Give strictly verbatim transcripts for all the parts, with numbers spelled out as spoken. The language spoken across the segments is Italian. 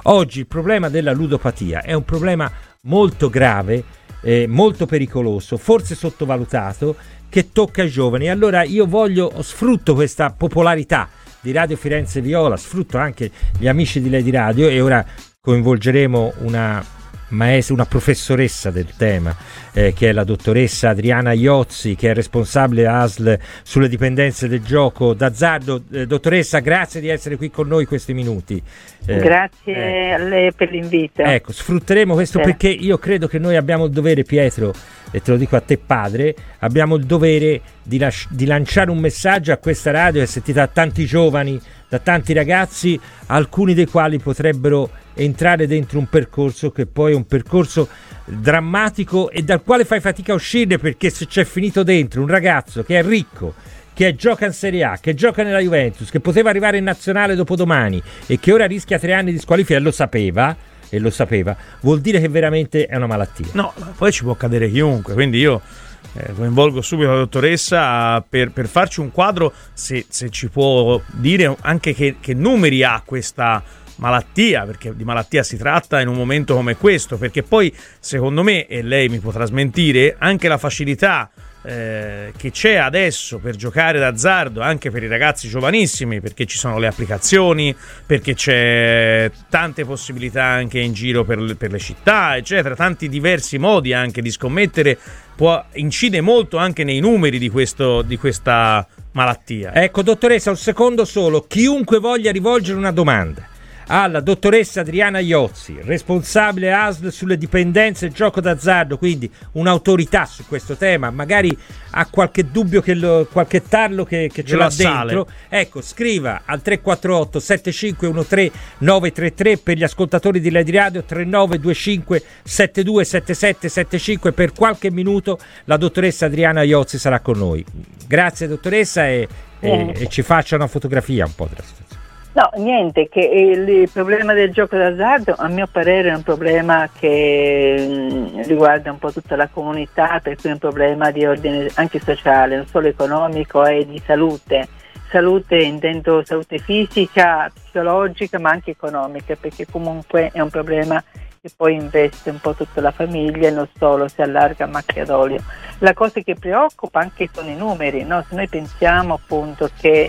Oggi il problema della ludopatia è un problema molto grave, eh, molto pericoloso, forse sottovalutato, che tocca i giovani. Allora io voglio, sfrutto questa popolarità di Radio Firenze Viola, sfrutto anche gli amici di Lady Radio, e ora coinvolgeremo una maestra, una professoressa del tema, eh, che è la dottoressa Adriana Iozzi, che è responsabile A S L sulle dipendenze del gioco d'azzardo. Eh, dottoressa, grazie di essere qui con noi questi minuti. Eh, grazie eh, a lei per l'invito. Ecco, sfrutteremo questo, eh. perché io credo che noi abbiamo il dovere, Pietro, e te lo dico a te padre, abbiamo il dovere di, las- di lanciare un messaggio a questa radio che è sentita da tanti giovani, da tanti ragazzi, alcuni dei quali potrebbero entrare dentro un percorso che poi è un percorso drammatico e dal quale fai fatica a uscire, perché se c'è finito dentro un ragazzo che è ricco, che gioca in Serie A, che gioca nella Juventus, che poteva arrivare in nazionale dopodomani e che ora rischia tre anni di squalifica, e lo sapeva, e lo sapeva, vuol dire che veramente è una malattia. No, poi ci può cadere chiunque, quindi io eh, coinvolgo subito la dottoressa per, per farci un quadro, se, se ci può dire anche che, che numeri ha questa malattia, perché di malattia si tratta in un momento come questo, perché poi secondo me, e lei mi potrà smentire, anche la facilità eh, che c'è adesso per giocare d'azzardo anche per i ragazzi giovanissimi, perché ci sono le applicazioni, perché c'è tante possibilità anche in giro per, per le città, eccetera, tanti diversi modi anche di scommettere, può, incide molto anche nei numeri di questo di questa malattia. Ecco, dottoressa, un secondo solo, chiunque voglia rivolgere una domanda alla dottoressa Adriana Iozzi, responsabile A S L sulle dipendenze e gioco d'azzardo, quindi un'autorità su questo tema, magari ha qualche dubbio, che lo, qualche tarlo che, che ce l'ha dentro, ecco, scriva al tre quattro otto sette cinque uno tre nove tre tre, per gli ascoltatori di Lady Radio tre nove due cinque sette due sette sette sette cinque. Per qualche minuto la dottoressa Adriana Iozzi sarà con noi. Grazie dottoressa, e, e, e ci faccia una fotografia un po' della situazione. No, niente, che il, il problema del gioco d'azzardo a mio parere è un problema che mh, riguarda un po' tutta la comunità, per cui è un problema di ordine anche sociale, non solo economico, e di salute. Salute intendo salute fisica, psicologica, ma anche economica, perché comunque è un problema che poi investe un po' tutta la famiglia e non solo, si allarga a macchia d'olio. La cosa che preoccupa anche sono i numeri, no? Se noi pensiamo appunto che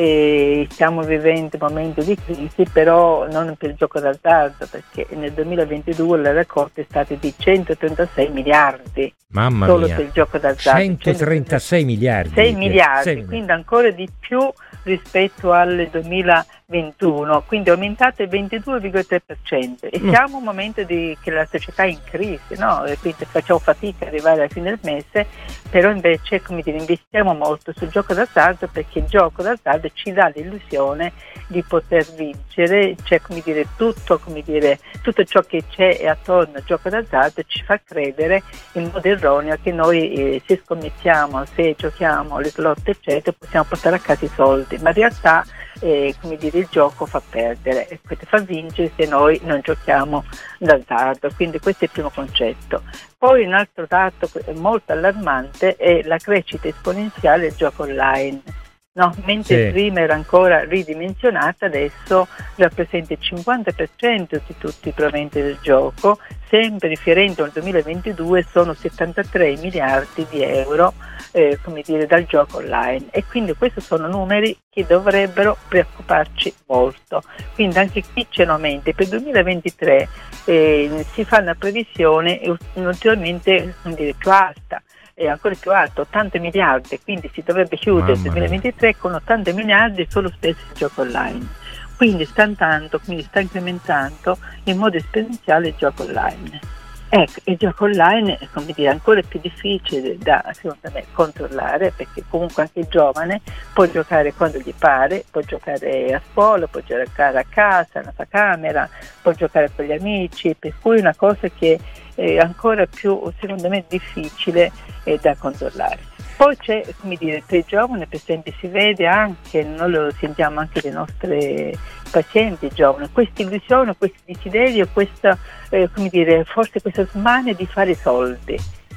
E stiamo vivendo un momento di crisi, però non per il gioco d'azzardo, perché nel duemilaventidue la raccolta è stata di centotrentasei miliardi. Mamma solo mia, per il gioco d'azzardo, centotrentasei miliardi, sei miliardi, sei quindi ancora di più rispetto al duemilaventuno, quindi è aumentato il ventidue virgola tre per cento, e siamo in un momento di, che la società è in crisi, no? E quindi facciamo fatica ad arrivare alla fine del mese, però invece, come dire, investiamo molto sul gioco d'azzardo, perché il gioco d'azzardo ci dà l'illusione di poter vincere, cioè come dire tutto, come dire, tutto ciò che c'è attorno al gioco d'azzardo ci fa credere in modo erroneo che noi eh, se scommettiamo, se giochiamo le slot eccetera, possiamo portare a casa i soldi, ma in realtà eh, come dire, il gioco fa perdere e fa vincere se noi non giochiamo d'azzardo. Quindi questo è il primo concetto. Poi un altro dato molto allarmante è la crescita esponenziale del gioco online. No, mentre sì. prima era ancora ridimensionata, adesso rappresenta il cinquanta per cento di tutti i proventi del gioco, sempre riferendo al duemilaventidue sono settantatré miliardi di euro eh, come dire, dal gioco online, e quindi questi sono numeri che dovrebbero preoccuparci molto. Quindi anche qui c'è un aumento. Per il duemilaventitré eh, si fa una previsione ulteriormente, come dire, più alta, è ancora più alto, ottanta miliardi, quindi si dovrebbe chiudere il duemilaventitré con ottanta miliardi solo spesi sul gioco online. Quindi sta andando, quindi sta incrementando in modo esponenziale il gioco online. Ecco, il gioco online è, come dire, ancora più difficile da, secondo me, controllare, perché comunque anche il giovane può giocare quando gli pare, può giocare a scuola, può giocare a casa, nella sua camera, può giocare con gli amici, per cui è una cosa che è ancora più, secondo me, difficile eh, da controllare. Poi c'è, come dire, tra i giovani, per esempio, si vede anche, noi lo sentiamo anche dai nostri pazienti giovani, questa illusione, questo desiderio, questa, eh, come dire, forse questa smania di fare soldi.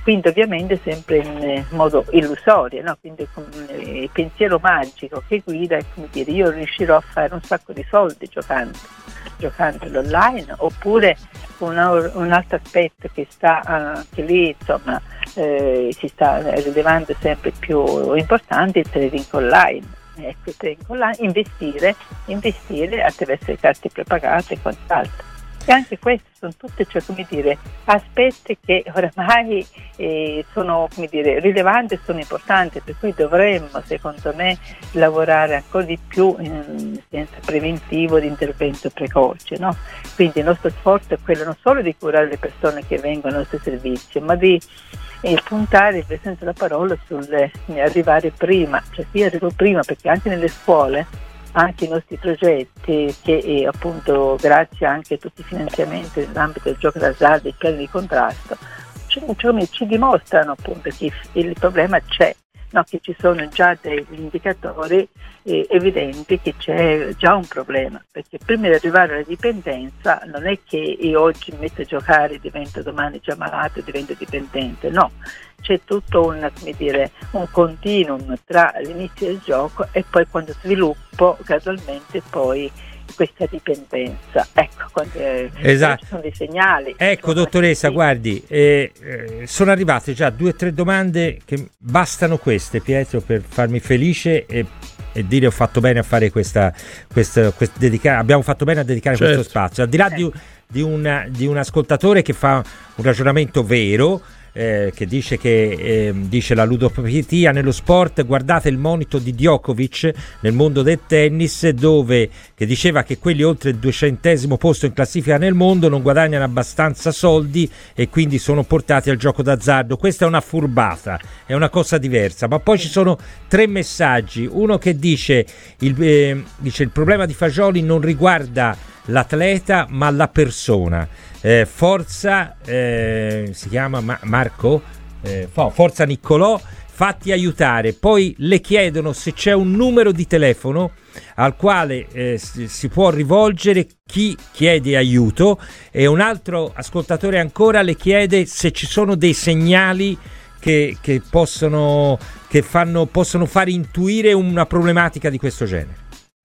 quindi ovviamente sempre in modo illusorio, no? Quindi con il pensiero magico che guida è come dire io riuscirò a fare un sacco di soldi giocando, giocando online, oppure una, un altro aspetto che sta anche lì insomma eh, si sta rilevando sempre più importante, il trading online. Ecco, il trading online, investire, investire attraverso le carte prepagate e quant'altro. E anche questi sono tutti, cioè, come dire, aspetti che oramai eh, sono come dire, rilevanti e sono importanti, per cui dovremmo, secondo me, lavorare ancora di più in senso preventivo di intervento precoce, no? Quindi il nostro sforzo è quello non solo di curare le persone che vengono al nostro servizio, ma di eh, puntare, per senso la parola, sul eh, arrivare prima, cioè sì, arrivo prima, perché anche nelle scuole anche i nostri progetti che eh, appunto grazie anche a tutti i finanziamenti nell'ambito del gioco d'azzardo e il piano di contrasto ci, ci dimostrano appunto che il problema c'è, no? Che ci sono già degli indicatori eh, evidenti che c'è già un problema, perché prima di arrivare alla dipendenza non è che io oggi mi metto a giocare e divento domani già malato e divento dipendente, no. C'è tutto un, come dire, un continuum tra l'inizio del gioco e poi quando sviluppo gradualmente poi questa dipendenza. Ecco, quando, eh, esatto. Ci sono dei segnali. Ecco, dottoressa, sì. Guardi, eh, eh, sono arrivate già due o tre domande che bastano queste, Pietro, per farmi felice e, e dire ho fatto bene a fare questa, questa, questa dedica- abbiamo fatto bene a dedicare certo. questo spazio. Al di là di, di, una, di un ascoltatore che fa un ragionamento vero, Eh, che dice che eh, dice la ludopatia nello sport, guardate il monito di Djokovic nel mondo del tennis, dove che diceva che quelli oltre il duecentesimo posto in classifica nel mondo non guadagnano abbastanza soldi e quindi sono portati al gioco d'azzardo. Questa è una furbata, è una cosa diversa. Ma poi ci sono tre messaggi, uno che dice il, eh, dice il problema di Fagioli non riguarda l'atleta ma la persona. Eh, Forza eh, si chiama Ma- Marco eh, Forza Niccolò, fatti aiutare. Poi le chiedono se c'è un numero di telefono al quale eh, si, si può rivolgere chi chiede aiuto, e un altro ascoltatore ancora le chiede se ci sono dei segnali che, che possono che fanno possono fare intuire una problematica di questo genere.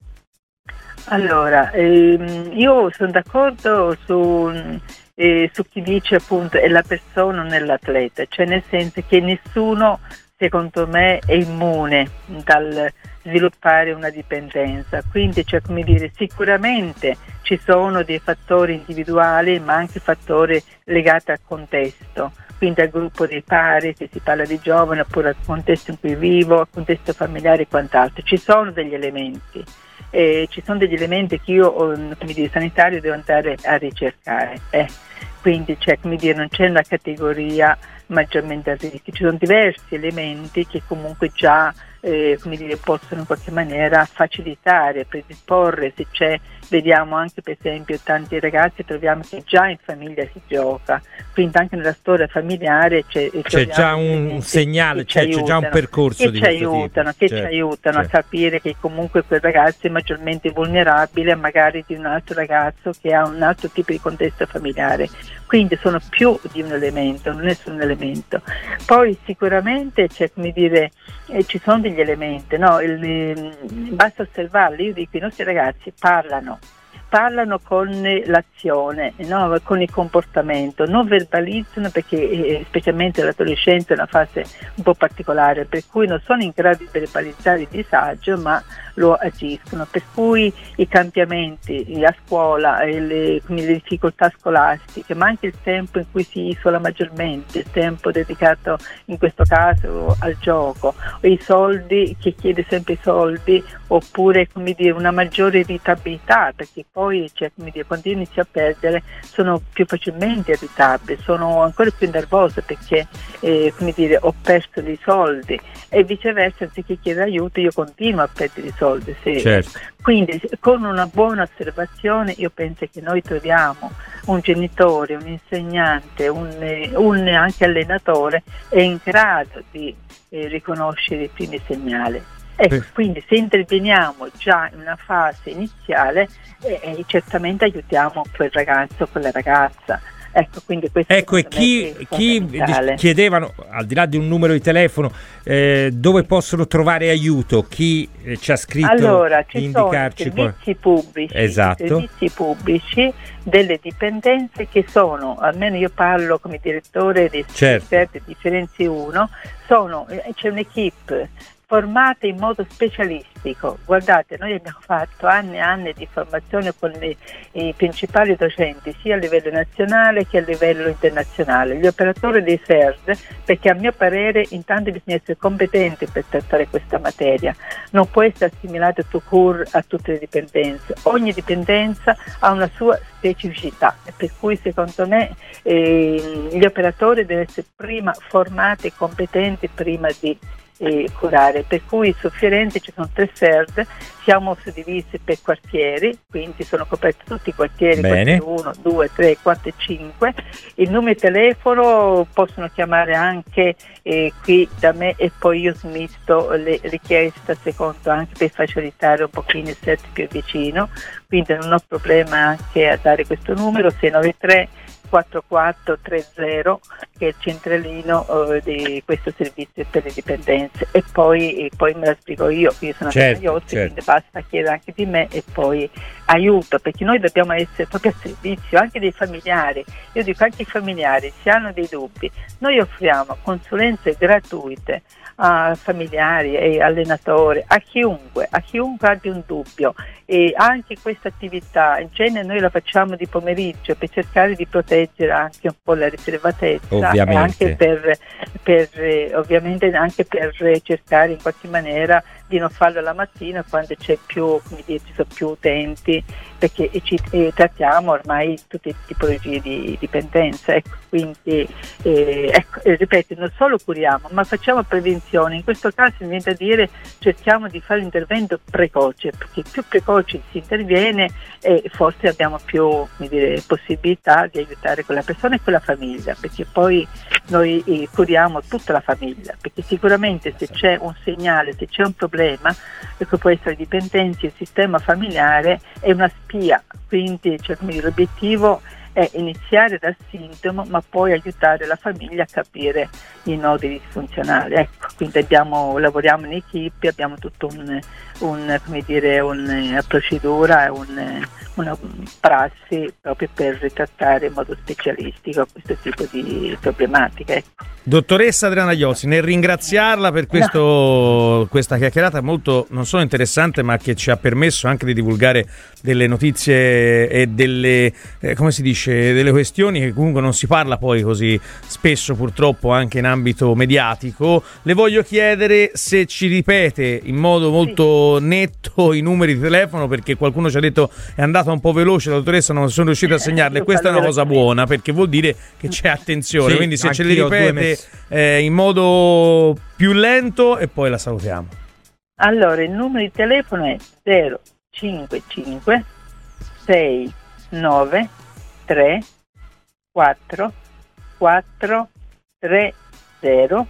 Allora, ehm, io sono d'accordo su, eh, su chi dice appunto è la persona, non è l'atleta, cioè nel senso che nessuno, secondo me, è immune dal sviluppare una dipendenza, quindi cioè, come dire, sicuramente ci sono dei fattori individuali ma anche fattori legati al contesto, quindi al gruppo dei pari, se si parla di giovani, oppure al contesto in cui vivo, al contesto familiare e quant'altro, ci sono degli elementi. Eh, ci sono degli elementi che io come dire, sanitario devo andare a ricercare, eh. Quindi cioè, come dire, non c'è una categoria maggiormente a rischio, ci sono diversi elementi che comunque già eh, come dire, possono in qualche maniera facilitare, predisporre, se c'è, vediamo anche per esempio tanti ragazzi troviamo che già in famiglia si gioca, quindi anche nella storia familiare c'è, c'è già un segnale, c'è, c'è già un percorso che di ci aiutano, che certo, ci aiutano certo. a capire che comunque quel ragazzo è maggiormente vulnerabile magari di un altro ragazzo che ha un altro tipo di contesto familiare, quindi sono più di un elemento, non è solo un elemento. Poi sicuramente c'è, come dire, eh, ci sono degli elementi, no? Il, eh, basta osservarli, io dico i nostri ragazzi parlano parlano con l'azione, no? Con il comportamento, non verbalizzano perché eh, specialmente l'adolescenza è una fase un po' particolare, per cui non sono in grado di verbalizzare il disagio ma lo agiscono, per cui i cambiamenti a scuola, le, le difficoltà scolastiche, ma anche il tempo in cui si isola maggiormente, il tempo dedicato in questo caso al gioco, o i soldi, che chiede sempre i soldi, oppure come dire una maggiore irritabilità, perché poi cioè, come dire, quando io inizio a perdere sono più facilmente irritabile, sono ancora più nervosa perché eh, come dire, ho perso dei soldi, e viceversa anziché chiedere aiuto io continuo a perdere i soldi. Sì. Certo. Quindi con una buona osservazione io penso che noi troviamo un genitore, un insegnante, un, un anche allenatore è in grado di eh, riconoscere i primi segnali. Ecco, quindi se interveniamo già in una fase iniziale eh, eh, certamente aiutiamo quel ragazzo o quella ragazza Ecco, quindi questo ecco e chi, chi chiedevano, al di là di un numero di telefono, eh, dove possono trovare aiuto? Chi eh, ci ha scritto allora, di ci indicarci sono servizi pubblici, esatto. servizi pubblici delle dipendenze che sono, almeno io parlo come direttore dei certo. esperti di Firenze uno, sono, c'è un'equipe formate in modo specialistico. Guardate, noi abbiamo fatto anni e anni di formazione con le, i principali docenti sia a livello nazionale che a livello internazionale, gli operatori dei S E R D, perché a mio parere intanto bisogna essere competenti per trattare questa materia, non può essere assimilato tout court a tutte le dipendenze, ogni dipendenza ha una sua specificità, per cui secondo me eh, gli operatori devono essere prima formati e competenti prima di E curare, per cui su Firenze ci sono tre S E R D, siamo suddivisi per quartieri, quindi sono coperti tutti i quartieri, uno, due, tre, quattro e cinque. Il numero di telefono possono chiamare anche eh, qui da me e poi io smisto le richieste secondo anche per facilitare un pochino il set più vicino, quindi non ho problema anche a dare questo numero sei nove tre quattro quattro tre zero, che è il centralino uh, di questo servizio per le dipendenze, e poi, e poi me la spiego io, io sono certo, Iozzi, certo. quindi basta chiedere anche di me e poi aiuto, perché noi dobbiamo essere proprio a servizio anche dei familiari. Io dico anche i familiari, se hanno dei dubbi, noi offriamo consulenze gratuite a familiari e allenatori, a chiunque, a chiunque abbia un dubbio, e anche questa attività in genere noi la facciamo di pomeriggio per cercare di proteggere anche un po' la riservatezza, ovviamente. E anche per, per eh, ovviamente anche per cercare in qualche maniera di non farlo la mattina quando c'è più, come dire, ci sono più utenti, perché ci eh, trattiamo ormai tutte le tipologie di dipendenza, ecco, quindi eh, ecco, eh, ripeto, non solo curiamo ma facciamo prevenzione. In questo caso mi viene da dire cerchiamo di fare l'intervento precoce, perché più precoce si interviene e eh, forse abbiamo più, come dire, possibilità di aiutare quella persona e quella famiglia, perché poi noi eh, curiamo tutta la famiglia, perché sicuramente se c'è un segnale, se c'è un problema, che può essere dipendenza, il sistema familiare è una spia, quindi cioè, l'obiettivo è iniziare dal sintomo ma poi aiutare la famiglia a capire i nodi disfunzionali. Ecco, quindi abbiamo, lavoriamo in equipe, abbiamo tutto un, un come dire, una procedura, un, una prassi proprio per trattare in modo specialistico questo tipo di problematiche. Ecco. Dottoressa Adriana Iozzi, nel ringraziarla per questo, no. questa chiacchierata molto non solo interessante, ma che ci ha permesso anche di divulgare delle notizie e delle, eh, come si dice, delle questioni che comunque non si parla poi così spesso purtroppo anche in ambito mediatico. Le voglio chiedere se ci ripete in modo molto sì. netto i numeri di telefono, perché qualcuno ci ha detto è andata un po' veloce la dottoressa, non sono riuscito a segnarle. Questa è una cosa buona perché vuol dire che c'è attenzione, sì, quindi se ce li ripete eh, in modo più lento e poi la salutiamo. Allora il numero di telefono è zero cinque cinque sei nove tre quattro quattro tre zero.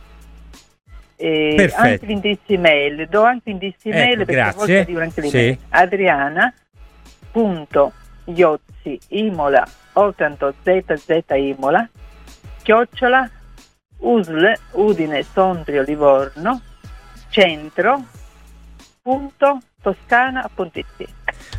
E anche l'indirizzo email, do anche l'indirizzo email, ecco, perché grazie. a volte dico anche l'email. Sì. Adriana punto Iozzi Imola ottanta zz Imola chiocciola Usl Udine Sondrio Livorno centro punto toscana punto it.